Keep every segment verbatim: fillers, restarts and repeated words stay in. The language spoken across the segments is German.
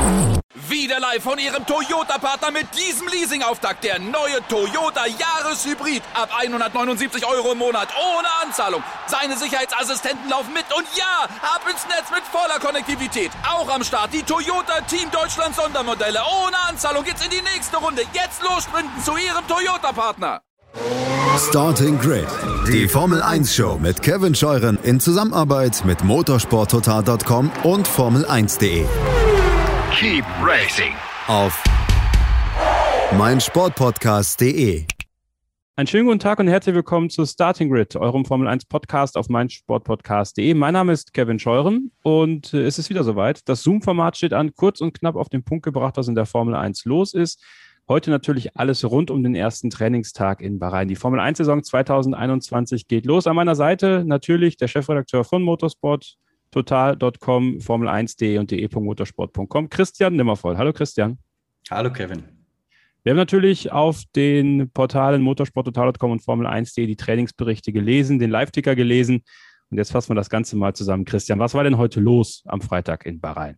Wieder live von Ihrem Toyota-Partner mit diesem Leasing-Auftakt. Der neue Toyota Jahreshybrid. Ab hundertneunundsiebzig Euro im Monat. Ohne Anzahlung. Seine Sicherheitsassistenten laufen mit. Und ja, ab ins Netz mit voller Konnektivität. Auch am Start die Toyota Team Deutschland Sondermodelle. Ohne Anzahlung geht's in die nächste Runde. Jetzt los sprinten zu Ihrem Toyota-Partner. Starting Grid, die Formel eins Show mit Kevin Scheuren in Zusammenarbeit mit motorsport total punkt com und Formel eins punkt de. Keep racing Auf meinsportpodcast punkt de. Einen schönen guten Tag und herzlich willkommen zu Starting Grid, eurem Formel eins Podcast auf meinsportpodcast punkt de. Mein Name ist Kevin Scheuren und äh, es ist wieder soweit. Das Zoom-Format steht an, kurz und knapp auf den Punkt gebracht, was in der Formel eins los ist. Heute natürlich alles rund um den ersten Trainingstag in Bahrain. Die Formel eins-Saison zwanzig einundzwanzig geht los. An meiner Seite natürlich der Chefredakteur von motorsport total punkt com, Formel eins punkt de und de punkt motorsport punkt com, Christian Nimmervoll. Hallo Christian. Hallo Kevin. Wir haben natürlich auf den Portalen motorsport total punkt com und Formel eins punkt de die Trainingsberichte gelesen, den Live-Ticker gelesen und jetzt fassen wir das Ganze mal zusammen. Christian, was war denn heute los am Freitag in Bahrain?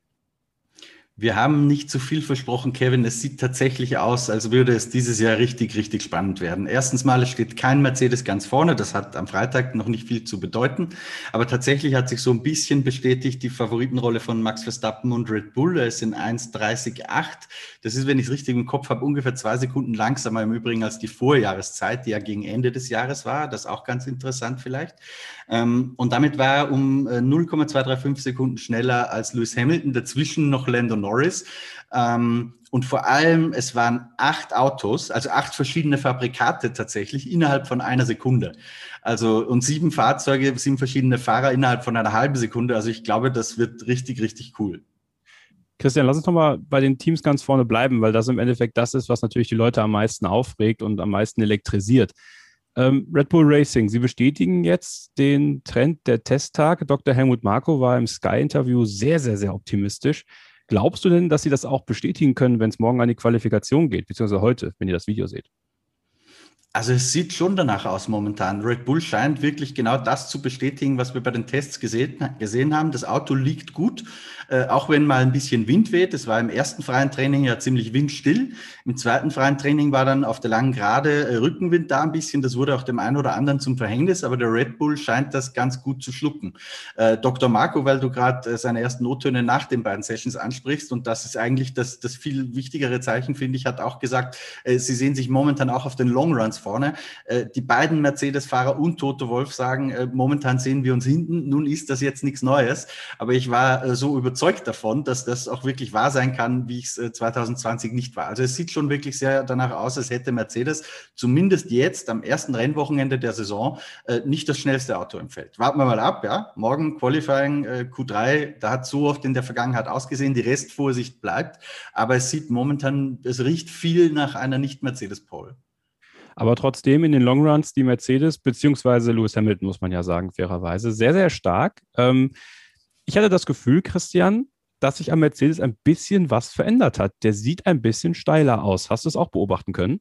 Wir haben nicht zu viel versprochen, Kevin. Es sieht tatsächlich aus, als würde es dieses Jahr richtig, richtig spannend werden. Erstens mal, es steht kein Mercedes ganz vorne. Das hat am Freitag noch nicht viel zu bedeuten. Aber tatsächlich hat sich so ein bisschen bestätigt die Favoritenrolle von Max Verstappen und Red Bull. Er ist in eins dreißig Komma acht. Das ist, wenn ich es richtig im Kopf habe, ungefähr zwei Sekunden langsamer im Übrigen als die Vorjahreszeit, die ja gegen Ende des Jahres war. Das ist auch ganz interessant vielleicht. Und damit war er um null Komma zweihundertfünfunddreißig Sekunden schneller als Lewis Hamilton. Dazwischen noch Lando Norris. Und vor allem, es waren acht Autos, also acht verschiedene Fabrikate tatsächlich innerhalb von einer Sekunde. Also und sieben Fahrzeuge, sieben verschiedene Fahrer innerhalb von einer halben Sekunde. Also ich glaube, das wird richtig, richtig cool. Christian, lass uns doch mal bei den Teams ganz vorne bleiben, weil das im Endeffekt das ist, was natürlich die Leute am meisten aufregt und am meisten elektrisiert. Ähm, Red Bull Racing, Sie bestätigen jetzt den Trend der Testtage. Doktor Helmut Marko war im Sky-Interview sehr, sehr, sehr optimistisch. Glaubst du denn, dass Sie das auch bestätigen können, wenn es morgen an die Qualifikation geht, beziehungsweise heute, wenn ihr das Video seht? Also es sieht schon danach aus momentan. Red Bull scheint wirklich genau das zu bestätigen, was wir bei den Tests gesehen, gesehen haben. Das Auto liegt gut, äh, auch wenn mal ein bisschen Wind weht. Es war im ersten freien Training ja ziemlich windstill. Im zweiten freien Training war dann auf der langen Gerade äh, Rückenwind da ein bisschen. Das wurde auch dem einen oder anderen zum Verhängnis, aber der Red Bull scheint das ganz gut zu schlucken. Äh, Doktor Marko, weil du gerade äh, seine ersten O-Töne nach den beiden Sessions ansprichst, und das ist eigentlich das, das viel wichtigere Zeichen, finde ich, hat auch gesagt, äh, sie sehen sich momentan auch auf den Longruns vorne. Äh, die beiden Mercedes-Fahrer und Toto Wolff sagen, äh, momentan sehen wir uns hinten. Nun ist das jetzt nichts Neues, aber ich war äh, so überzeugt davon, dass das auch wirklich wahr sein kann, wie ich es äh, zwanzig zwanzig nicht war. Also es sieht schon wirklich sehr danach aus, als hätte Mercedes zumindest jetzt am ersten Rennwochenende der Saison äh, nicht das schnellste Auto im Feld. Warten wir mal ab, ja. Morgen Qualifying äh, Q drei, da hat so oft in der Vergangenheit ausgesehen, die Restvorsicht bleibt, aber es sieht momentan, es riecht viel nach einer Nicht-Mercedes-Pole. Aber trotzdem in den Longruns die Mercedes, beziehungsweise Lewis Hamilton, muss man ja sagen, fairerweise, sehr, sehr stark. Ähm, ich hatte das Gefühl, Christian, dass sich am Mercedes ein bisschen was verändert hat. Der sieht ein bisschen steiler aus. Hast du es auch beobachten können?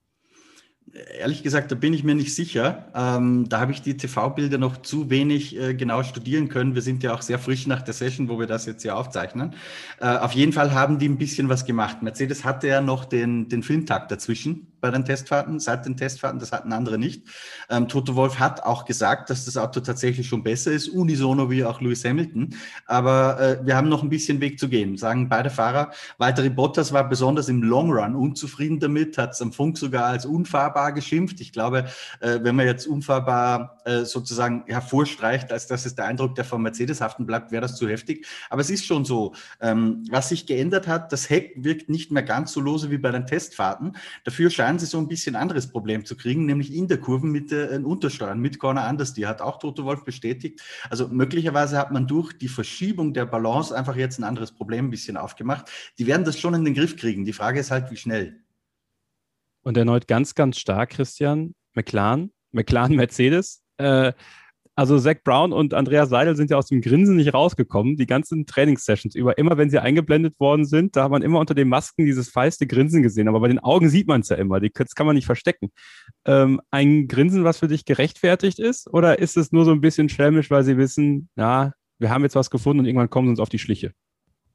Ehrlich gesagt, da bin ich mir nicht sicher. Ähm, da habe ich die T V-Bilder noch zu wenig äh, genau studieren können. Wir sind ja auch sehr frisch nach der Session, wo wir das jetzt hier aufzeichnen. Äh, auf jeden Fall haben die ein bisschen was gemacht. Mercedes hatte ja noch den, den Filmtag dazwischen bei den Testfahrten, seit den Testfahrten, das hatten andere nicht. Ähm, Toto Wolff hat auch gesagt, dass das Auto tatsächlich schon besser ist, unisono wie auch Lewis Hamilton. Aber äh, wir haben noch ein bisschen Weg zu gehen, sagen beide Fahrer. Valtteri Bottas war besonders im Long Run unzufrieden damit, hat es am Funk sogar als unfahrbar geschimpft. Ich glaube, äh, wenn man jetzt unfahrbar äh, sozusagen hervorstreicht, als dass es der Eindruck, der von Mercedes haften bleibt, wäre das zu heftig. Aber es ist schon so, ähm, was sich geändert hat, das Heck wirkt nicht mehr ganz so lose wie bei den Testfahrten. Dafür scheinen sie so ein bisschen anderes Problem zu kriegen, nämlich in der Kurvenmitte ein Untersteuern mit Corner Understeer, hat auch Toto Wolff bestätigt. Also möglicherweise hat man durch die Verschiebung der Balance einfach jetzt ein anderes Problem ein bisschen aufgemacht. Die werden das schon in den Griff kriegen. Die Frage ist halt, wie schnell. Und erneut ganz, ganz stark, Christian, McLaren, McLaren Mercedes. Äh, also Zach Brown und Andreas Seidel sind ja aus dem Grinsen nicht rausgekommen, die ganzen Trainingssessions über. Immer wenn sie eingeblendet worden sind, da hat man immer unter den Masken dieses feiste Grinsen gesehen. Aber bei den Augen sieht man es ja immer, die, das kann man nicht verstecken. Ähm, ein Grinsen, was für dich gerechtfertigt ist? Oder ist es nur so ein bisschen schelmisch, weil sie wissen, ja, wir haben jetzt was gefunden und irgendwann kommen sie uns auf die Schliche?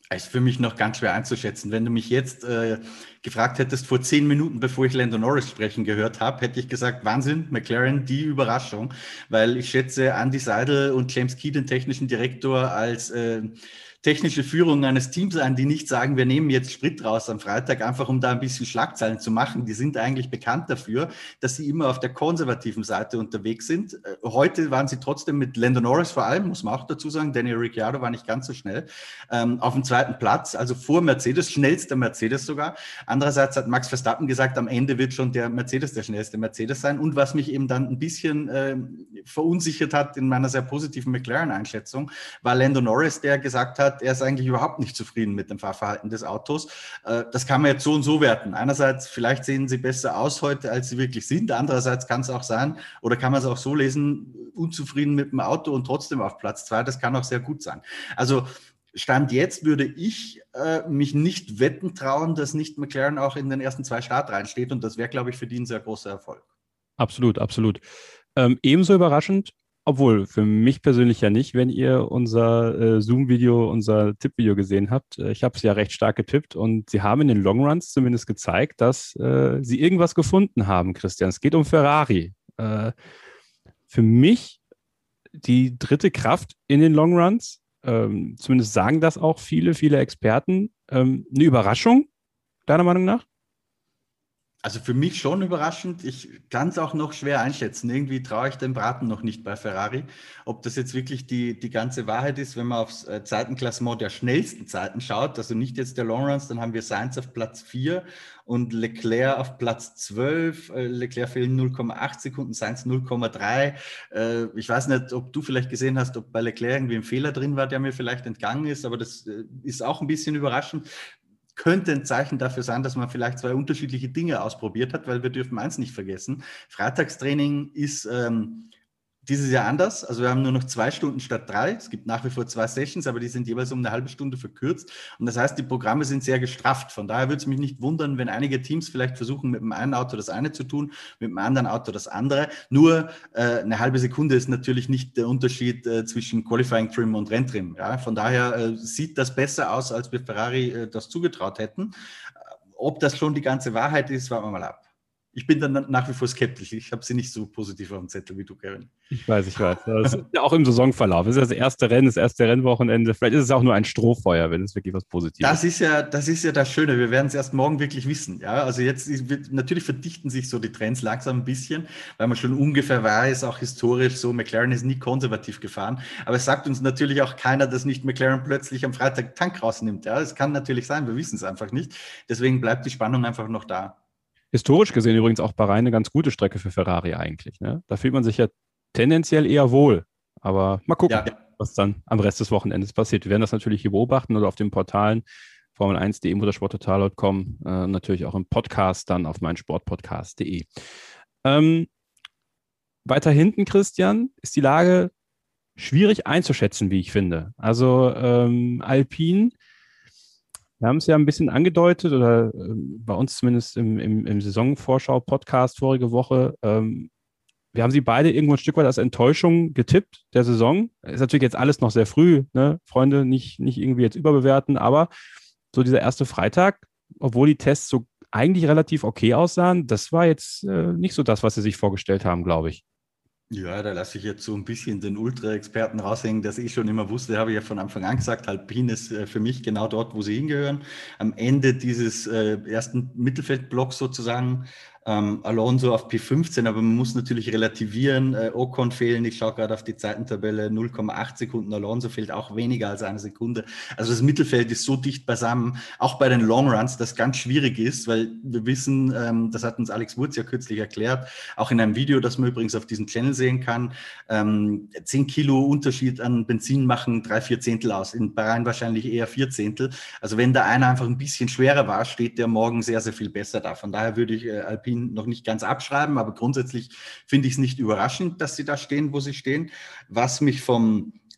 Ist für mich noch ganz schwer einzuschätzen. Wenn du mich jetzt äh, gefragt hättest, vor zehn Minuten, bevor ich Lando Norris sprechen gehört habe, hätte ich gesagt, Wahnsinn, McLaren, die Überraschung, weil ich schätze Andy Seidel und James Key, den technischen Direktor, als äh, technische Führung eines Teams ein, die nicht sagen, wir nehmen jetzt Sprit raus am Freitag, einfach um da ein bisschen Schlagzeilen zu machen. Die sind eigentlich bekannt dafür, dass sie immer auf der konservativen Seite unterwegs sind. Heute waren sie trotzdem mit Lando Norris vor allem, muss man auch dazu sagen, Daniel Ricciardo war nicht ganz so schnell, ähm, auf dem zweiten Platz, also vor Mercedes, schnellster Mercedes sogar. Andererseits hat Max Verstappen gesagt, am Ende wird schon der Mercedes der schnellste Mercedes sein. Und was mich eben dann ein bisschen äh, verunsichert hat in meiner sehr positiven McLaren-Einschätzung, war Lando Norris, der gesagt hat, er ist eigentlich überhaupt nicht zufrieden mit dem Fahrverhalten des Autos. Das kann man jetzt so und so werten. Einerseits, vielleicht sehen sie besser aus heute, als sie wirklich sind. Andererseits kann es auch sein, oder kann man es auch so lesen, unzufrieden mit dem Auto und trotzdem auf Platz zwei. Das kann auch sehr gut sein. Also Stand jetzt würde ich äh, mich nicht wetten trauen, dass nicht McLaren auch in den ersten zwei Startreihen steht. Und das wäre, glaube ich, für die ein sehr großer Erfolg. Absolut, absolut. Ähm, ebenso überraschend, obwohl für mich persönlich ja nicht, wenn ihr unser äh, Zoom-Video, unser Tippvideo gesehen habt. Äh, ich habe es ja recht stark getippt und sie haben in den Longruns zumindest gezeigt, dass äh, sie irgendwas gefunden haben, Christian. Es geht um Ferrari. Äh, für mich die dritte Kraft in den Longruns, ähm, zumindest sagen das auch viele, viele Experten. Ähm, eine Überraschung, deiner Meinung nach? Also für mich schon überraschend. Ich kann es auch noch schwer einschätzen. Irgendwie traue ich dem Braten noch nicht bei Ferrari. Ob das jetzt wirklich die, die ganze Wahrheit ist, wenn man aufs äh, Zeitenklassement der schnellsten Zeiten schaut, also nicht jetzt der Longruns, dann haben wir Sainz auf Platz vier und Leclerc auf Platz zwölf. Äh, Leclerc fehlen null Komma acht Sekunden, Sainz null Komma drei. Äh, ich weiß nicht, ob du vielleicht gesehen hast, ob bei Leclerc irgendwie ein Fehler drin war, der mir vielleicht entgangen ist, aber das äh, ist auch ein bisschen überraschend. Könnte ein Zeichen dafür sein, dass man vielleicht zwei unterschiedliche Dinge ausprobiert hat, weil wir dürfen eins nicht vergessen. Freitagstraining ist ähm, dieses Jahr anders. Also wir haben nur noch zwei Stunden statt drei. Es gibt nach wie vor zwei Sessions, aber die sind jeweils um eine halbe Stunde verkürzt. Und das heißt, die Programme sind sehr gestrafft. Von daher würde es mich nicht wundern, wenn einige Teams vielleicht versuchen, mit dem einen Auto das eine zu tun, mit dem anderen Auto das andere. Nur äh, eine halbe Sekunde ist natürlich nicht der Unterschied äh, zwischen Qualifying Trim und Renntrim. Ja? Von daher äh, sieht das besser aus, als wir Ferrari äh, das zugetraut hätten. Ob das schon die ganze Wahrheit ist, warten wir mal ab. Ich bin dann nach wie vor skeptisch. Ich habe sie nicht so positiv auf dem Zettel wie du, Kevin. Ich weiß, ich weiß. Das ist ja auch im Saisonverlauf. Das ist das erste Rennen, das erste Rennwochenende. Vielleicht ist es auch nur ein Strohfeuer, wenn es wirklich was Positives das ist. Ja, das ist ja das Schöne. Wir werden es erst morgen wirklich wissen. Ja, also jetzt ist, natürlich verdichten sich so die Trends langsam ein bisschen, weil man schon ungefähr weiß, auch historisch so, McLaren ist nie konservativ gefahren. Aber es sagt uns natürlich auch keiner, dass nicht McLaren plötzlich am Freitag Tank rausnimmt. Ja, es kann natürlich sein, wir wissen es einfach nicht. Deswegen bleibt die Spannung einfach noch da. Historisch gesehen übrigens auch Bahrain eine ganz gute Strecke für Ferrari eigentlich. Ne? Da fühlt man sich ja tendenziell eher wohl. Aber mal gucken, ja. was dann am Rest des Wochenendes passiert. Wir werden das natürlich hier beobachten oder auf den Portalen Formel eins punkt de, motorsporttotal punkt com, äh, natürlich auch im Podcast dann auf meinsportpodcast punkt de. Ähm, weiter hinten, Christian, ist die Lage schwierig einzuschätzen, wie ich finde. Also ähm, Alpine, wir haben es ja ein bisschen angedeutet, oder äh, bei uns zumindest im, im, im Saisonvorschau-Podcast vorige Woche. Ähm, wir haben sie beide irgendwo ein Stück weit als Enttäuschung getippt der Saison. Ist natürlich jetzt alles noch sehr früh, ne? Freunde, nicht, nicht irgendwie jetzt überbewerten, aber so dieser erste Freitag, obwohl die Tests so eigentlich relativ okay aussahen, das war jetzt äh, nicht so das, was sie sich vorgestellt haben, glaube ich. Ja, da lasse ich jetzt so ein bisschen den Ultra-Experten raushängen, dass ich schon immer wusste, habe ich ja von Anfang an gesagt, Alpine ist äh, für mich genau dort, wo sie hingehören. Am Ende dieses äh, ersten Mittelfeldblocks sozusagen, ähm, Alonso auf P fünfzehn, aber man muss natürlich relativieren, äh, Ocon fehlen, ich schaue gerade auf die Zeitentabelle, null Komma acht Sekunden, Alonso fehlt auch weniger als eine Sekunde. Also das Mittelfeld ist so dicht beisammen, auch bei den Longruns, das ganz schwierig ist, weil wir wissen, ähm, das hat uns Alex Wurz ja kürzlich erklärt, auch in einem Video, das man übrigens auf diesem Channel sehen kann, ähm, zehn Kilo Unterschied an Benzin machen drei, vier Zehntel aus, in Bahrain wahrscheinlich eher vier Zehntel. Also wenn da einer einfach ein bisschen schwerer war, steht der morgen sehr, sehr viel besser da. Von daher würde ich äh, Alpine noch nicht ganz abschreiben, aber grundsätzlich finde ich es nicht überraschend, dass sie da stehen, wo sie stehen. Was mich vom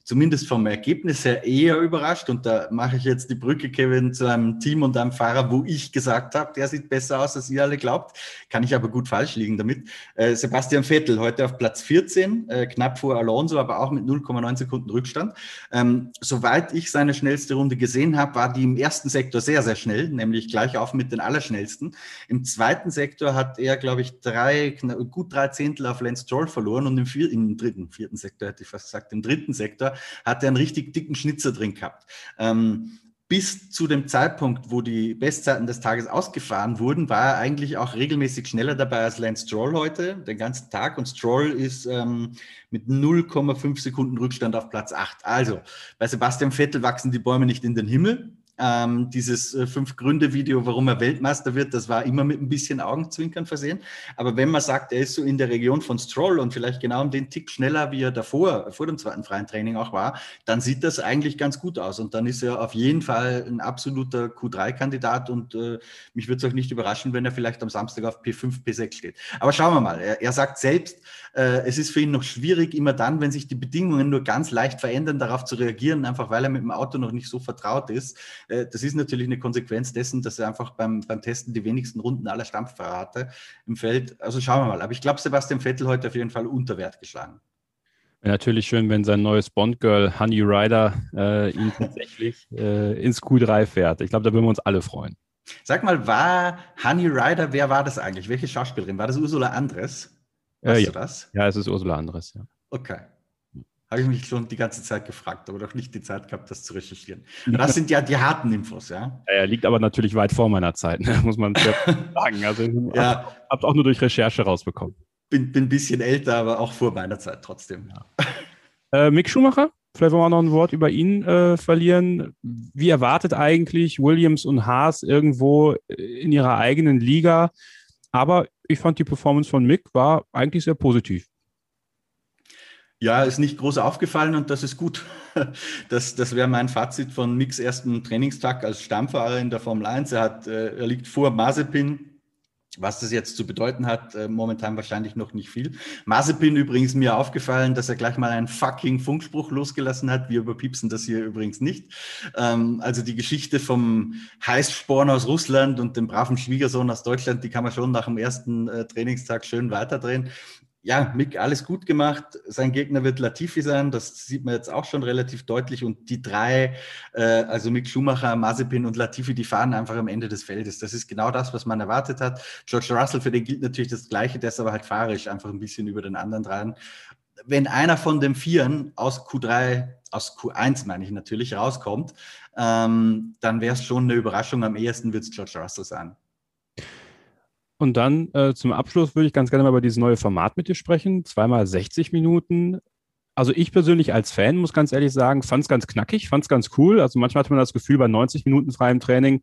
zumindest vom Ergebnis her eher überrascht. Und da mache ich jetzt die Brücke, Kevin, zu einem Team und einem Fahrer, wo ich gesagt habe, der sieht besser aus, als ihr alle glaubt. Kann ich aber gut falsch liegen damit. Äh, Sebastian Vettel heute auf Platz vierzehn, äh, knapp vor Alonso, aber auch mit null Komma neun Sekunden Rückstand. Ähm, soweit ich seine schnellste Runde gesehen habe, war die im ersten Sektor sehr, sehr schnell, nämlich gleich auf mit den Allerschnellsten. Im zweiten Sektor hat er, glaube ich, drei, gut drei Zehntel auf Lance Stroll verloren und im, vier, im dritten, vierten Sektor hätte ich fast gesagt, im dritten Sektor hat er einen richtig dicken Schnitzer drin gehabt. Ähm, bis zu dem Zeitpunkt, wo die Bestzeiten des Tages ausgefahren wurden, war er eigentlich auch regelmäßig schneller dabei als Lance Stroll heute, den ganzen Tag. Und Stroll ist ähm, mit null Komma fünf Sekunden Rückstand auf Platz acht. Also, bei Sebastian Vettel wachsen die Bäume nicht in den Himmel. Ähm, dieses äh, Fünf-Gründe-Video, warum er Weltmeister wird, das war immer mit ein bisschen Augenzwinkern versehen. Aber wenn man sagt, er ist so in der Region von Stroll und vielleicht genau um den Tick schneller, wie er davor, vor dem zweiten freien Training auch war, dann sieht das eigentlich ganz gut aus. Und dann ist er auf jeden Fall ein absoluter Q drei Kandidat und äh, mich würde es auch nicht überraschen, wenn er vielleicht am Samstag auf P fünf, P sechs steht. Aber schauen wir mal. Er, er sagt selbst, äh, es ist für ihn noch schwierig, immer dann, wenn sich die Bedingungen nur ganz leicht verändern, darauf zu reagieren, einfach weil er mit dem Auto noch nicht so vertraut ist. Das ist natürlich eine Konsequenz dessen, dass er einfach beim, beim Testen die wenigsten Runden aller Stammfahrer hatte im Feld. Also schauen wir mal. Aber ich glaube, Sebastian Vettel heute auf jeden Fall unter Wert geschlagen. Wäre natürlich schön, wenn sein neues Bond-Girl Honey Rider äh, ihn tatsächlich äh, ins Q drei fährt. Ich glaube, da würden wir uns alle freuen. Sag mal, war Honey Rider, wer war das eigentlich? Welche Schauspielerin? War das Ursula Andress? Weißt äh, ja. du das? Ja, es ist Ursula Andress, ja. Okay. Habe ich mich schon die ganze Zeit gefragt, aber doch nicht die Zeit gehabt, das zu recherchieren. Und das sind ja die harten Infos, ja? Er liegt aber natürlich weit vor meiner Zeit, ne? Muss man sagen. Also ich ja. habe es auch nur durch Recherche rausbekommen. Bin, bin ein bisschen älter, aber auch vor meiner Zeit trotzdem. Ja. Äh, Mick Schumacher, vielleicht wollen wir auch noch ein Wort über ihn äh, verlieren. Wie erwartet eigentlich Williams und Haas irgendwo in ihrer eigenen Liga? Aber ich fand, die Performance von Mick war eigentlich sehr positiv. Ja, ist nicht groß aufgefallen und das ist gut. Das, das wäre mein Fazit von Micks ersten Trainingstag als Stammfahrer in der Formel eins. Er, hat, er liegt vor Mazepin. Was das jetzt zu bedeuten hat, momentan wahrscheinlich noch nicht viel. Mazepin übrigens mir aufgefallen, dass er gleich mal einen fucking Funkspruch losgelassen hat. Wir überpiepsen das hier übrigens nicht. Also die Geschichte vom Heißsporn aus Russland und dem braven Schwiegersohn aus Deutschland, die kann man schon nach dem ersten Trainingstag schön weiterdrehen. Ja, Mick, alles gut gemacht. Sein Gegner wird Latifi sein, das sieht man jetzt auch schon relativ deutlich. Und die drei, äh, also Mick Schumacher, Mazepin und Latifi, die fahren einfach am Ende des Feldes. Das ist genau das, was man erwartet hat. George Russell, für den gilt natürlich das Gleiche, der ist aber halt fahrerisch einfach ein bisschen über den anderen dreien. Wenn einer von den Vieren aus Q drei, aus Q eins meine ich natürlich, rauskommt, ähm, dann wäre es schon eine Überraschung. Am ehesten wird es George Russell sein. Und dann äh, zum Abschluss würde ich ganz gerne mal über dieses neue Format mit dir sprechen. Zweimal sechzig Minuten. Also ich persönlich als Fan, muss ganz ehrlich sagen, fand es ganz knackig, fand es ganz cool. Also manchmal hat man das Gefühl, bei neunzig Minuten freiem Training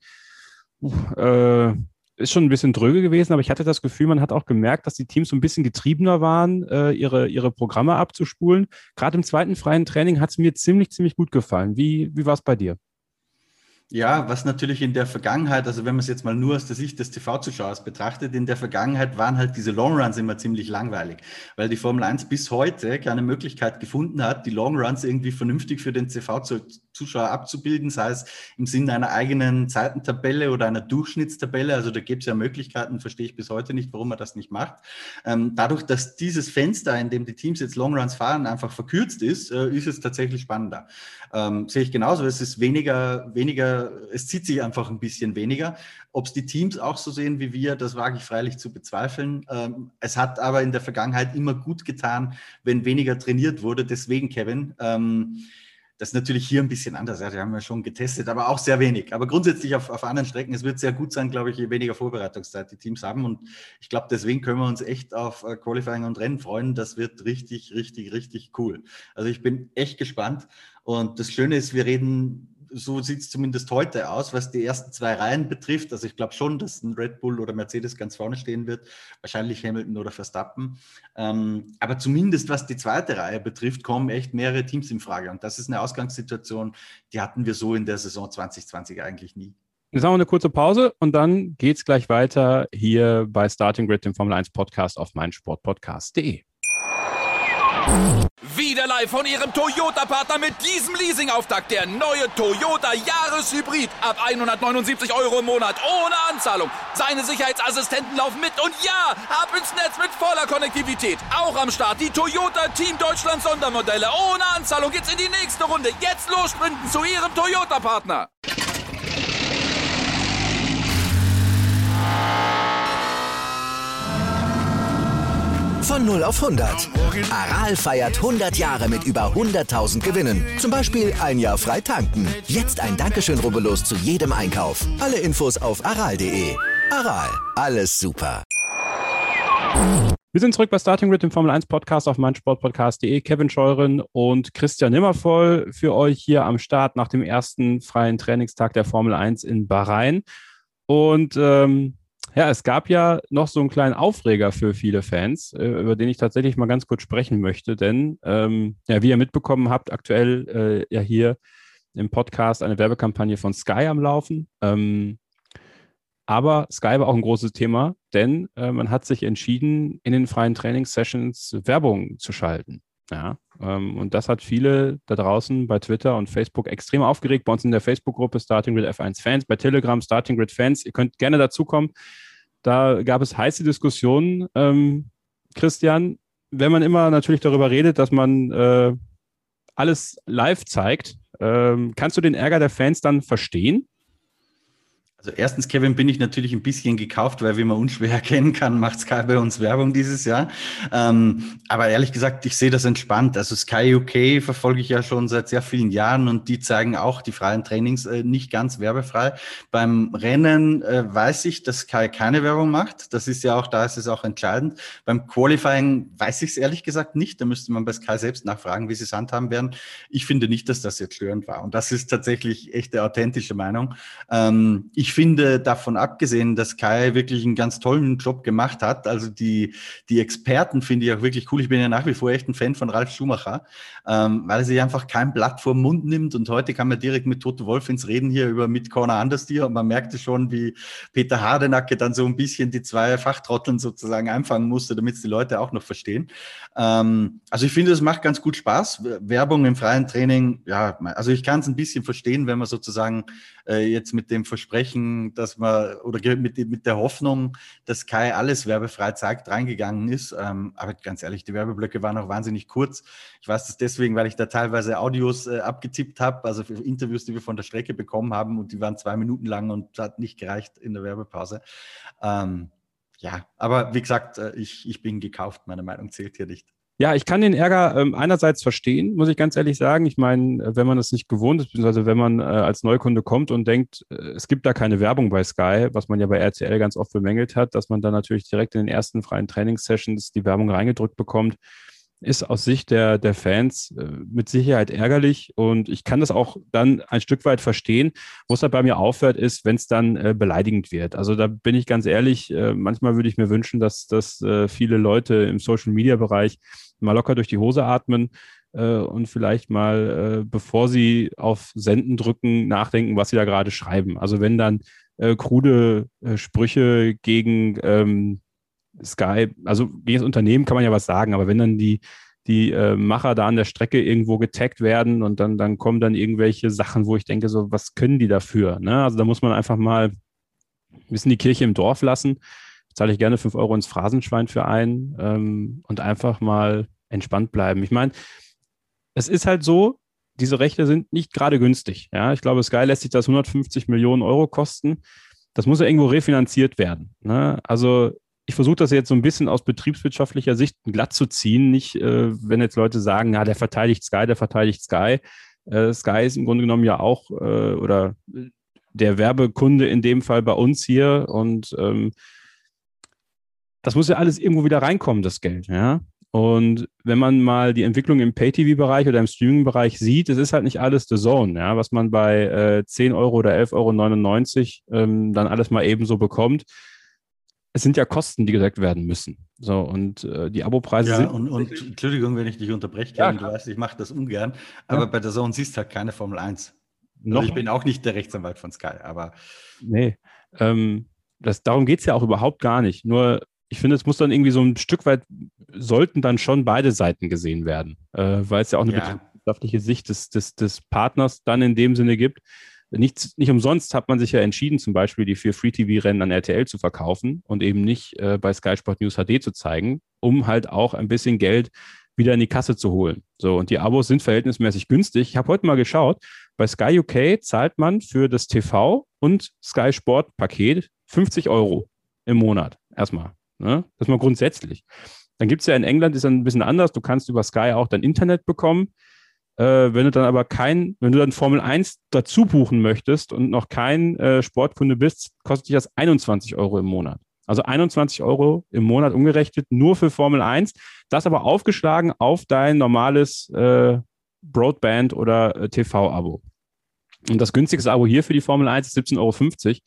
äh, ist schon ein bisschen dröge gewesen, aber ich hatte das Gefühl, man hat auch gemerkt, dass die Teams so ein bisschen getriebener waren, äh, ihre, ihre Programme abzuspulen. Gerade im zweiten freien Training hat es mir ziemlich, ziemlich gut gefallen. Wie, wie war es bei dir? Ja, was natürlich in der Vergangenheit, also wenn man es jetzt mal nur aus der Sicht des T V-Zuschauers betrachtet, in der Vergangenheit waren halt diese Longruns immer ziemlich langweilig, weil die Formel eins bis heute keine Möglichkeit gefunden hat, die Longruns irgendwie vernünftig für den T V-Zuschauer abzubilden, sei es im Sinne einer eigenen Zeitentabelle oder einer Durchschnittstabelle. Also da gibt es ja Möglichkeiten, verstehe ich bis heute nicht, warum man das nicht macht. Ähm, dadurch, dass dieses Fenster, in dem die Teams jetzt Longruns fahren, einfach verkürzt ist, äh, ist es tatsächlich spannender. Ähm, sehe ich genauso, es ist weniger, weniger es zieht sich einfach ein bisschen weniger. Ob es die Teams auch so sehen wie wir, das wage ich freilich zu bezweifeln. Ähm, es hat aber in der Vergangenheit immer gut getan, wenn weniger trainiert wurde. Deswegen, Kevin, ähm, das ist natürlich hier ein bisschen anders. Ja, die haben wir schon getestet, aber auch sehr wenig. Aber grundsätzlich auf, auf anderen Strecken, es wird sehr gut sein, glaube ich, je weniger Vorbereitungszeit die Teams haben. Und ich glaube, deswegen können wir uns echt auf äh, Qualifying und Rennen freuen. Das wird richtig, richtig, richtig cool. Also ich bin echt gespannt. Und das Schöne ist, wir reden... So sieht es zumindest heute aus, was die ersten zwei Reihen betrifft. Also ich glaube schon, dass ein Red Bull oder Mercedes ganz vorne stehen wird. Wahrscheinlich Hamilton oder Verstappen. Ähm, aber zumindest was die zweite Reihe betrifft, kommen echt mehrere Teams in Frage. Und das ist eine Ausgangssituation, die hatten wir so in der Saison zwanzig zwanzig eigentlich nie. Jetzt haben wir eine kurze Pause und dann geht es gleich weiter hier bei Starting Grid, dem Formel eins Podcast auf meinsportpodcast punkt de. Wieder live von Ihrem Toyota-Partner mit diesem Leasing-Auftakt. Der neue Toyota Jahreshybrid. Ab hundertneunundsiebzig Euro im Monat. Ohne Anzahlung. Seine Sicherheitsassistenten laufen mit. Und ja, ab ins Netz mit voller Konnektivität. Auch am Start die Toyota Team Deutschland Sondermodelle. Ohne Anzahlung geht's in die nächste Runde. Jetzt los sprinten zu Ihrem Toyota-Partner. Von null auf hundert. Aral feiert hundert Jahre mit über hunderttausend Gewinnen. Zum Beispiel ein Jahr frei tanken. Jetzt ein Dankeschön, rubbellos zu jedem Einkauf. Alle Infos auf aral punkt de. Aral, alles super. Wir sind zurück bei Starting Grid, dem Formel eins Podcast auf meinsportpodcast punkt de. Kevin Scheuren und Christian Nimmervoll für euch hier am Start nach dem ersten freien Trainingstag der Formel eins in Bahrain. Und ähm, ja, es gab ja noch so einen kleinen Aufreger für viele Fans, äh, über den ich tatsächlich mal ganz kurz sprechen möchte, denn ähm, ja, wie ihr mitbekommen habt, aktuell äh, ja hier im Podcast eine Werbekampagne von Sky am Laufen. Ähm, aber Sky war auch ein großes Thema, denn äh, man hat sich entschieden, in den freien Trainingssessions Werbung zu schalten. Ja, ähm, und das hat viele da draußen bei Twitter und Facebook extrem aufgeregt. Bei uns in der Facebook-Gruppe Starting Grid F eins Fans, bei Telegram Starting Grid Fans. Ihr könnt gerne dazukommen. Da gab es heiße Diskussionen. Ähm, Christian, wenn man immer natürlich darüber redet, dass man äh, alles live zeigt, ähm, kannst du den Ärger der Fans dann verstehen? Also erstens, Kevin, bin ich natürlich ein bisschen gekauft, weil wie man unschwer erkennen kann, macht Sky bei uns Werbung dieses Jahr. Ähm, aber ehrlich gesagt, ich sehe das entspannt. Also Sky U K verfolge ich ja schon seit sehr vielen Jahren und die zeigen auch die freien Trainings äh, nicht ganz werbefrei. Beim Rennen äh, weiß ich, dass Sky keine Werbung macht. Das ist ja auch, da ist es auch entscheidend. Beim Qualifying weiß ich es ehrlich gesagt nicht. Da müsste man bei Sky selbst nachfragen, wie sie es handhaben werden. Ich finde nicht, dass das jetzt störend war. Und das ist tatsächlich echt eine authentische Meinung. Ähm, ich Ich finde, davon abgesehen, dass Sky wirklich einen ganz tollen Job gemacht hat, also die, die Experten finde ich auch wirklich cool. Ich bin ja nach wie vor echt ein Fan von Ralf Schumacher, ähm, weil er sich einfach kein Blatt vor den Mund nimmt und heute kann man direkt mit Toto Wolff ins Reden hier über mit Corner Understeer und man merkte schon, wie Peter Hardenacke dann so ein bisschen die zwei Fachtrotteln sozusagen einfangen musste, damit es die Leute auch noch verstehen. Ähm, also ich finde, es macht ganz gut Spaß. Werbung im freien Training, ja, also ich kann es ein bisschen verstehen, wenn man sozusagen äh, jetzt mit dem Versprechen, dass man oder mit, mit der Hoffnung, dass Sky alles werbefrei zeigt, reingegangen ist. Ähm, aber ganz ehrlich, die Werbeblöcke waren auch wahnsinnig kurz. Ich weiß das deswegen, weil ich da teilweise Audios äh, abgetippt habe, also für Interviews, die wir von der Strecke bekommen haben und die waren zwei Minuten lang und hat nicht gereicht in der Werbepause. Ähm, ja, aber wie gesagt, äh, ich, ich bin gekauft, meine Meinung zählt hier nicht. Ja, ich kann den Ärger ähm, einerseits verstehen, muss ich ganz ehrlich sagen. Ich meine, wenn man es nicht gewohnt ist, beziehungsweise wenn man äh, als Neukunde kommt und denkt, äh, es gibt da keine Werbung bei Sky, was man ja bei R T L ganz oft bemängelt hat, dass man dann natürlich direkt in den ersten freien Trainingssessions die Werbung reingedrückt bekommt, ist aus Sicht der, der Fans äh, mit Sicherheit ärgerlich. Und ich kann das auch dann ein Stück weit verstehen. Wo es halt bei mir aufhört, ist, wenn es dann äh, beleidigend wird. Also da bin ich ganz ehrlich, äh, manchmal würde ich mir wünschen, dass, dass äh, viele Leute im Social-Media-Bereich mal locker durch die Hose atmen äh, und vielleicht mal, äh, bevor sie auf Senden drücken, nachdenken, was sie da gerade schreiben. Also wenn dann äh, krude äh, Sprüche gegen ähm, Sky, also gegen das Unternehmen kann man ja was sagen, aber wenn dann die, die äh, Macher da an der Strecke irgendwo getaggt werden und dann, dann kommen dann irgendwelche Sachen, wo ich denke, so, was können die dafür? Ne? Also da muss man einfach mal ein bisschen die Kirche im Dorf lassen. Zahle ich gerne fünf Euro ins Phrasenschwein für einen ähm, und einfach mal entspannt bleiben. Ich meine, es ist halt so, diese Rechte sind nicht gerade günstig. Ja? Ich glaube, Sky lässt sich das hundertfünfzig Millionen Euro kosten. Das muss ja irgendwo refinanziert werden. Ne? Also ich versuche das jetzt so ein bisschen aus betriebswirtschaftlicher Sicht glatt zu ziehen. Nicht, äh, wenn jetzt Leute sagen, ja, der verteidigt Sky, der verteidigt Sky. Äh, Sky ist im Grunde genommen ja auch, äh, oder der Werbekunde in dem Fall bei uns hier und ähm, das muss ja alles irgendwo wieder reinkommen, das Geld, ja. Und wenn man mal die Entwicklung im Pay-T V-Bereich oder im Streaming-Bereich sieht, es ist halt nicht alles The Zone, ja, was man bei äh, zehn Euro oder elf Euro neunundneunzig ähm, dann alles mal ebenso bekommt. Es sind ja Kosten, die gedeckt werden müssen. So, und äh, die Abopreise ja, sind... Und, und Entschuldigung, wenn ich dich unterbreche, ja, du weißt, ich mache das ungern, aber ja. Bei der Zone siehst du halt keine Formel eins. Noch also ich bin auch nicht der Rechtsanwalt von Sky, aber... Nee, ähm, das, darum geht es ja auch überhaupt gar nicht. Nur ich finde, es muss dann irgendwie so ein Stück weit, sollten dann schon beide Seiten gesehen werden, äh, weil es ja auch eine Ja. betriebswirtschaftliche Sicht des, des, des Partners dann in dem Sinne gibt. Nicht, nicht umsonst hat man sich ja entschieden, zum Beispiel die vier Free-T V-Rennen an R T L zu verkaufen und eben nicht äh, bei Sky Sport News H D zu zeigen, um halt auch ein bisschen Geld wieder in die Kasse zu holen. So, und die Abos sind verhältnismäßig günstig. Ich habe heute mal geschaut, bei Sky U K zahlt man für das T V und Sky Sport Paket fünfzig Euro im Monat. Erstmal. Ne? Das mal grundsätzlich. Dann gibt es ja in England, ist dann ein bisschen anders. Du kannst über Sky auch dein Internet bekommen. Äh, wenn du dann aber kein, wenn du dann Formel eins dazu buchen möchtest und noch kein äh, Sportkunde bist, kostet dich das einundzwanzig Euro im Monat. Also einundzwanzig Euro im Monat umgerechnet, nur für Formel eins. Das aber aufgeschlagen auf dein normales äh, Broadband- oder äh, T V-Abo. Und das günstigste Abo hier für die Formel eins ist siebzehn Euro fünfzig.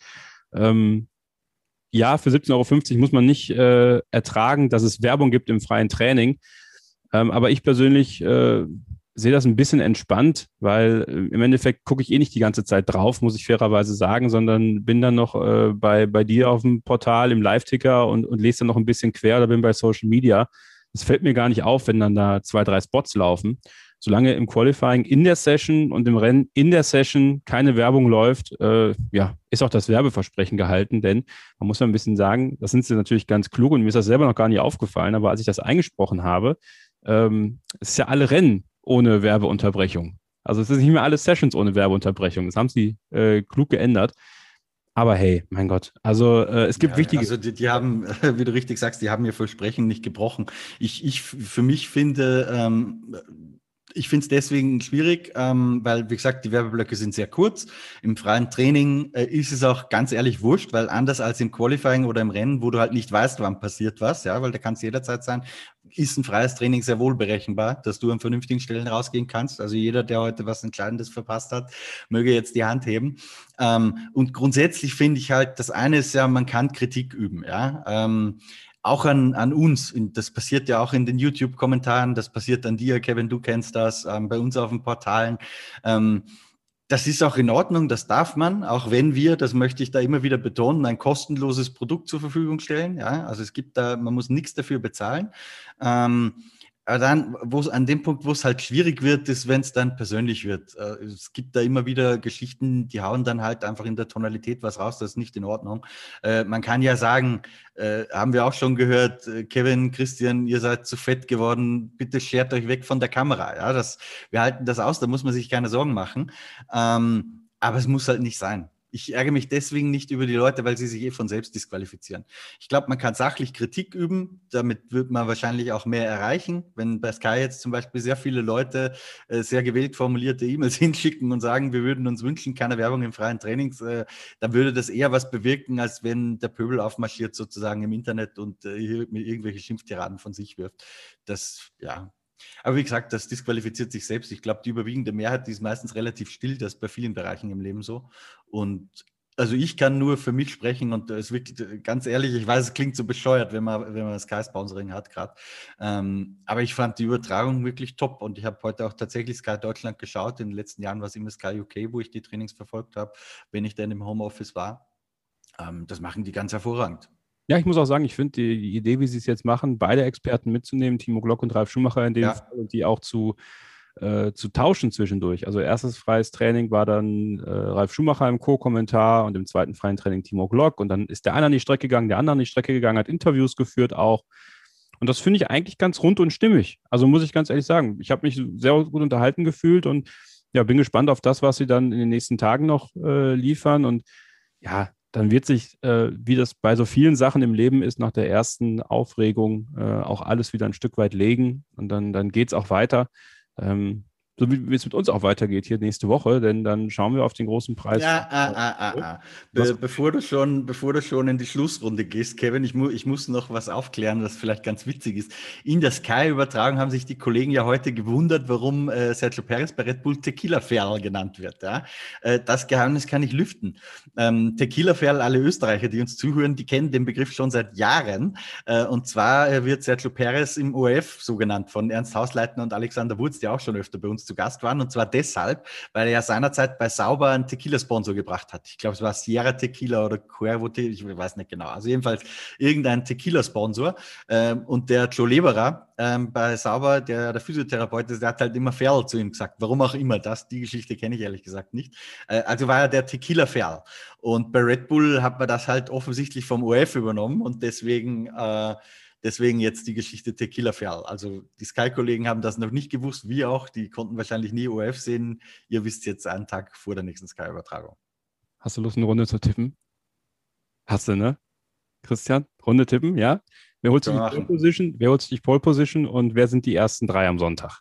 Ähm, ja, für siebzehn Euro fünfzig muss man nicht äh, ertragen, dass es Werbung gibt im freien Training. Ähm, aber ich persönlich äh, sehe das ein bisschen entspannt, weil äh, im Endeffekt gucke ich eh nicht die ganze Zeit drauf, muss ich fairerweise sagen, sondern bin dann noch äh, bei, bei dir auf dem Portal im Live-Ticker und, und lese dann noch ein bisschen quer oder bin bei Social Media. Es fällt mir gar nicht auf, wenn dann da zwei, drei Spots laufen. Solange im Qualifying in der Session und im Rennen in der Session keine Werbung läuft, äh, ja, ist auch das Werbeversprechen gehalten, denn man muss ja ein bisschen sagen, das sind sie natürlich ganz klug und mir ist das selber noch gar nicht aufgefallen, aber als ich das eingesprochen habe, ähm, es ist ja alle Rennen ohne Werbeunterbrechung. Also es ist nicht mehr alle Sessions ohne Werbeunterbrechung. Das haben sie äh, klug geändert. Aber hey, mein Gott, also äh, es gibt ja, wichtige... Also die, die haben, wie du richtig sagst, die haben ihr Versprechen nicht gebrochen. Ich, ich für mich finde... Ähm, Ich finde es deswegen schwierig, ähm, weil, wie gesagt, die Werbeblöcke sind sehr kurz. Im freien Training äh, ist es auch ganz ehrlich wurscht, weil anders als im Qualifying oder im Rennen, wo du halt nicht weißt, wann passiert was, ja, weil da kann es jederzeit sein, ist ein freies Training sehr wohl berechenbar, dass du an vernünftigen Stellen rausgehen kannst. Also jeder, der heute was Entscheidendes verpasst hat, möge jetzt die Hand heben. Ähm, und grundsätzlich finde ich halt, das eine ist ja, man kann Kritik üben, ja. Ähm, Auch an, an uns, das passiert ja auch in den YouTube-Kommentaren, das passiert an dir, Kevin, du kennst das, ähm, bei uns auf den Portalen. Ähm, das ist auch in Ordnung, das darf man, auch wenn wir, das möchte ich da immer wieder betonen, ein kostenloses Produkt zur Verfügung stellen. Ja? Also es gibt da, man muss nichts dafür bezahlen. Ähm, Aber dann, wo es an dem Punkt, wo es halt schwierig wird, ist, wenn es dann persönlich wird. Es gibt da immer wieder Geschichten, die hauen dann halt einfach in der Tonalität was raus, das ist nicht in Ordnung. Äh, man kann ja sagen, äh, haben wir auch schon gehört, äh, Kevin, Christian, ihr seid zu fett geworden, bitte schert euch weg von der Kamera. Ja, das, wir halten das aus, da muss man sich keine Sorgen machen. Ähm, aber es muss halt nicht sein. Ich ärgere mich deswegen nicht über die Leute, weil sie sich eh von selbst disqualifizieren. Ich glaube, man kann sachlich Kritik üben, damit wird man wahrscheinlich auch mehr erreichen. Wenn bei Sky jetzt zum Beispiel sehr viele Leute äh, sehr gewählt formulierte E-Mails hinschicken und sagen, wir würden uns wünschen, keine Werbung im freien Trainings, äh, dann würde das eher was bewirken, als wenn der Pöbel aufmarschiert sozusagen im Internet und äh, hier mit irgendwelche Schimpftiraden von sich wirft. Das, ja... Aber wie gesagt, das disqualifiziert sich selbst. Ich glaube, die überwiegende Mehrheit, die ist meistens relativ still. Das ist bei vielen Bereichen im Leben so. Und also ich kann nur für mich sprechen und es wirklich, ganz ehrlich, ich weiß, es klingt so bescheuert, wenn man, wenn man das Sky-Sponsoring hat gerade. Ähm, aber ich fand die Übertragung wirklich top und ich habe heute auch tatsächlich Sky Deutschland geschaut. In den letzten Jahren war es immer Sky U K, wo ich die Trainings verfolgt habe, wenn ich dann im Homeoffice war. Ähm, das machen die ganz hervorragend. Ja, ich muss auch sagen, ich finde die, die Idee, wie sie es jetzt machen, beide Experten mitzunehmen, Timo Glock und Ralf Schumacher in dem Ja. Fall, und die auch zu, äh, zu tauschen zwischendurch. Also erstes freies Training war dann äh, Ralf Schumacher im Co-Kommentar und im zweiten freien Training Timo Glock. Und dann ist der eine an die Strecke gegangen, der andere an die Strecke gegangen, hat Interviews geführt auch. Und das finde ich eigentlich ganz rund und stimmig. Also muss ich ganz ehrlich sagen, ich habe mich sehr gut unterhalten gefühlt und ja, bin gespannt auf das, was sie dann in den nächsten Tagen noch äh, liefern. Und ja, dann wird sich, äh, wie das bei so vielen Sachen im Leben ist, nach der ersten Aufregung äh, auch alles wieder ein Stück weit legen und dann, dann geht es auch weiter. Ähm, so wie es mit uns auch weitergeht hier nächste Woche, denn dann schauen wir auf den großen Preis. Ja, ah, ah, ah, ah. Be- bevor, du schon, bevor du schon in die Schlussrunde gehst, Kevin, ich, mu- ich muss noch was aufklären, das vielleicht ganz witzig ist. In der Sky-Übertragung haben sich die Kollegen ja heute gewundert, warum äh, Sergio Perez bei Red Bull Tequila-Ferl genannt wird. Ja? Äh, das Geheimnis kann ich lüften. Ähm, Tequila-Ferl, alle Österreicher, die uns zuhören, die kennen den Begriff schon seit Jahren. Äh, und zwar äh, wird Sergio Perez im O R F so genannt von Ernst Hausleitner und Alexander Wurz, die auch schon öfter bei uns zu Gast waren. Und zwar deshalb, weil er ja seinerzeit bei Sauber einen Tequila-Sponsor gebracht hat. Ich glaube, es war Sierra Tequila oder Cuervo Tequila, ich weiß nicht genau. Also jedenfalls irgendein Tequila-Sponsor. Ähm, und der Joe Leberer ähm, bei Sauber, der, der Physiotherapeut ist, der hat halt immer Ferl zu ihm gesagt. Warum auch immer das, die Geschichte kenne ich ehrlich gesagt nicht. Äh, also war er der Tequila-Ferl. Und bei Red Bull hat man das halt offensichtlich vom O F übernommen und deswegen, äh, deswegen jetzt die Geschichte Tequila-Ferl. Also die Sky-Kollegen haben das noch nicht gewusst, wie auch. Die konnten wahrscheinlich nie O F sehen. Ihr wisst jetzt einen Tag vor der nächsten Sky-Übertragung. Hast du Lust, eine Runde zu tippen? Hast du, ne? Christian, Runde tippen, ja? Wer holt sich die Pole Position? Wer holt sich die Pole Position und wer sind die ersten drei am Sonntag?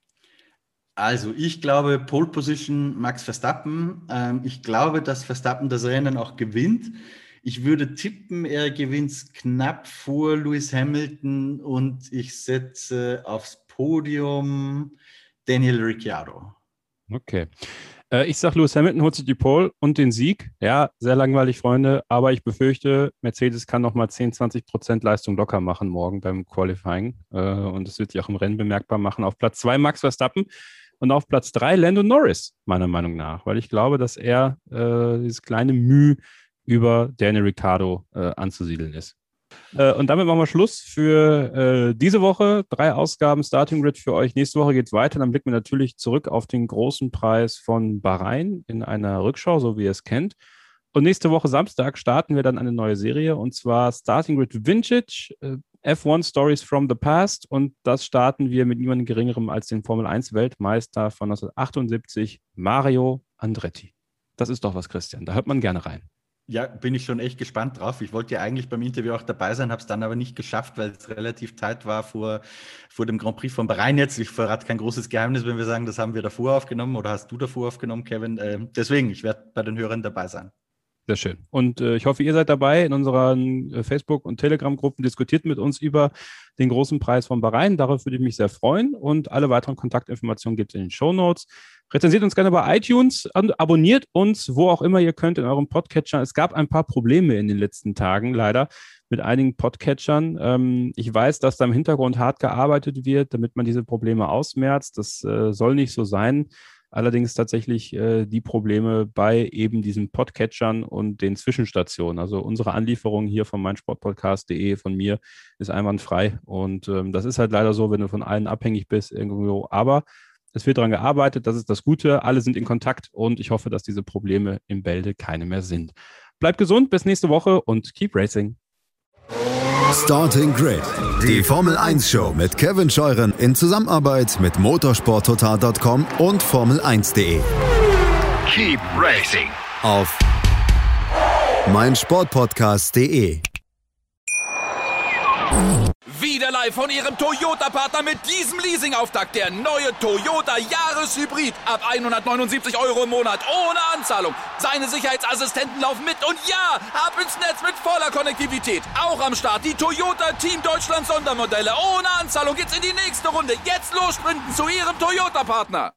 Also ich glaube Pole Position Max Verstappen. Ähm, ich glaube, dass Verstappen das Rennen auch gewinnt. Ich würde tippen, er gewinnt knapp vor Lewis Hamilton und ich setze aufs Podium Daniel Ricciardo. Okay. Ich sage, Lewis Hamilton holt sich die Pole und den Sieg. Ja, sehr langweilig, Freunde. Aber ich befürchte, Mercedes kann nochmal zehn, zwanzig Prozent Leistung locker machen morgen beim Qualifying. Und das wird sich auch im Rennen bemerkbar machen. Auf Platz zwei Max Verstappen und auf Platz drei Lando Norris, meiner Meinung nach. Weil ich glaube, dass er äh, dieses kleine Mühe über Daniel Ricciardo äh, anzusiedeln ist. Äh, und damit machen wir Schluss für äh, diese Woche. Drei Ausgaben Starting Grid für euch. Nächste Woche geht es weiter. Dann blicken wir natürlich zurück auf den großen Preis von Bahrain in einer Rückschau, so wie ihr es kennt. Und nächste Woche Samstag starten wir dann eine neue Serie und zwar Starting Grid Vintage, äh, F eins Stories from the Past. Und das starten wir mit niemandem Geringerem als den Formel eins Weltmeister von neunzehnhundertachtundsiebzig, Mario Andretti. Das ist doch was, Christian. Da hört man gerne rein. Ja, bin ich schon echt gespannt drauf. Ich wollte ja eigentlich beim Interview auch dabei sein, habe es dann aber nicht geschafft, weil es relativ tight war vor, vor dem Grand Prix von Bahrain jetzt. Ich verrate kein großes Geheimnis, wenn wir sagen, das haben wir davor aufgenommen oder hast du davor aufgenommen, Kevin. Äh, deswegen, ich werde bei den Hörern dabei sein. Sehr schön. Und äh, ich hoffe, ihr seid dabei in unseren äh, Facebook- und Telegram-Gruppen. Diskutiert mit uns über den großen Preis von Bahrain. Darauf würde ich mich sehr freuen. Und alle weiteren Kontaktinformationen gibt es in den Shownotes. Rezensiert uns gerne bei iTunes, abonniert uns, wo auch immer ihr könnt, in eurem Podcatcher. Es gab ein paar Probleme in den letzten Tagen, leider, mit einigen Podcatchern. Ähm, ich weiß, dass da im Hintergrund hart gearbeitet wird, damit man diese Probleme ausmerzt. Das äh, soll nicht so sein. Allerdings tatsächlich äh, die Probleme bei eben diesen Podcatchern und den Zwischenstationen. Also unsere Anlieferung hier von meinsportpodcast punkt de von mir ist einwandfrei. Und ähm, das ist halt leider so, wenn du von allen abhängig bist irgendwo. Aber es wird daran gearbeitet, das ist das Gute. Alle sind in Kontakt und ich hoffe, dass diese Probleme im Bälde keine mehr sind. Bleibt gesund, bis nächste Woche und keep racing. Starting Grid, die Formel eins Show mit Kevin Scheuren in Zusammenarbeit mit motorsport total punkt com und Formel eins punkt de. Keep racing Auf meinsportpodcast punkt de. Wieder live von Ihrem Toyota-Partner mit diesem Leasing-Auftakt. Der neue Toyota Jahreshybrid. Ab hundertneunundsiebzig Euro im Monat. Ohne Anzahlung. Seine Sicherheitsassistenten laufen mit. Und ja, ab ins Netz mit voller Konnektivität. Auch am Start die Toyota Team Deutschland Sondermodelle. Ohne Anzahlung geht's in die nächste Runde. Jetzt los sprinten zu Ihrem Toyota-Partner.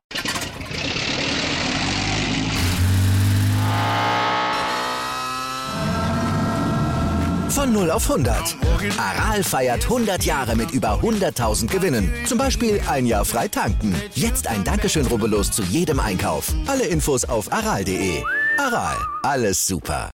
Von null auf hundert. Aral feiert hundert Jahre mit über hunderttausend Gewinnen. Zum Beispiel ein Jahr frei tanken. Jetzt ein Dankeschön, rubbellos zu jedem Einkauf. Alle Infos auf aral punkt de. Aral, alles super.